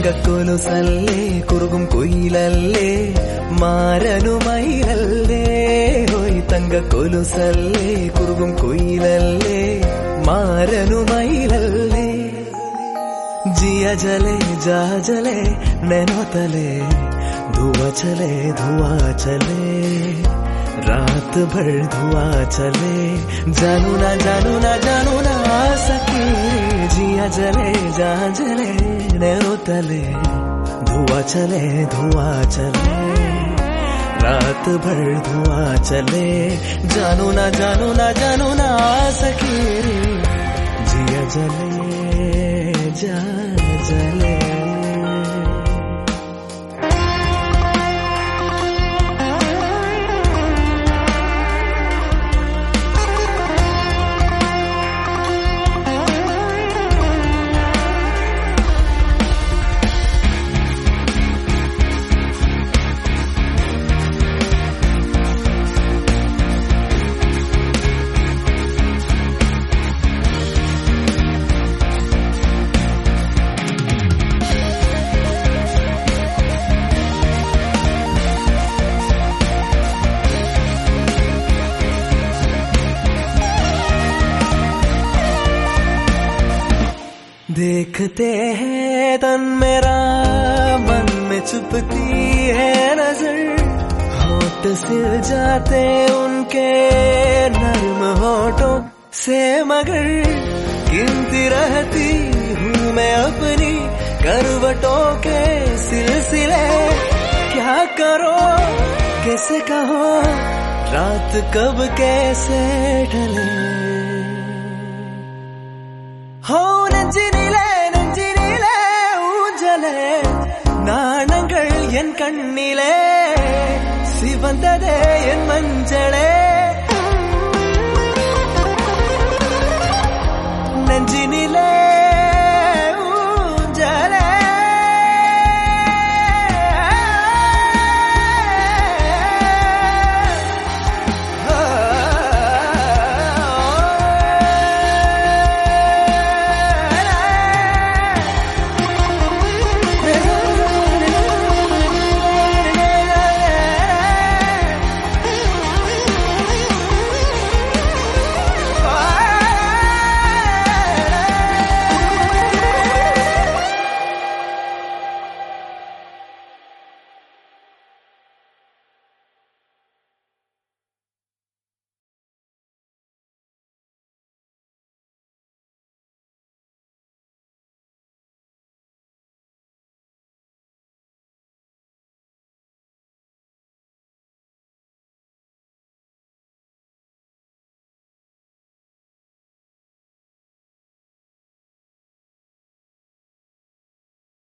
തങ്കക്കൊലുസല്ലേ കുറുകും കുയിലല്ലേ മാരനുമയിലല്ലേ ഹോയ് തങ്കക്കൊലുസല്ലേ കുറുകും കുയിലല്ലേ മാരനുമയിലല്ലേ जिया जले जा जले नैनो तले धुआं चले रात भर धुआं चले जानू ना आ सके जिया जले जा जले नैनो तले धुआं चले रात भर धुआं चले जानू ना आ सके जिया जले जा जले देखते हैं तन मेरा मन में छुपती है नजर होठ सिल जाते उनके नर्म होठों से मगर गिनती रहती हूँ मैं अपनी करवटों के सिलसिले क्या करो कैसे कहो रात कब कैसे ढले हो நெஞ்சினிலே ஊஞ்சலே நாணங்கள் என் கண்ணிலே சிவந்ததே என் மஞ்சளே நெஞ்சினிலே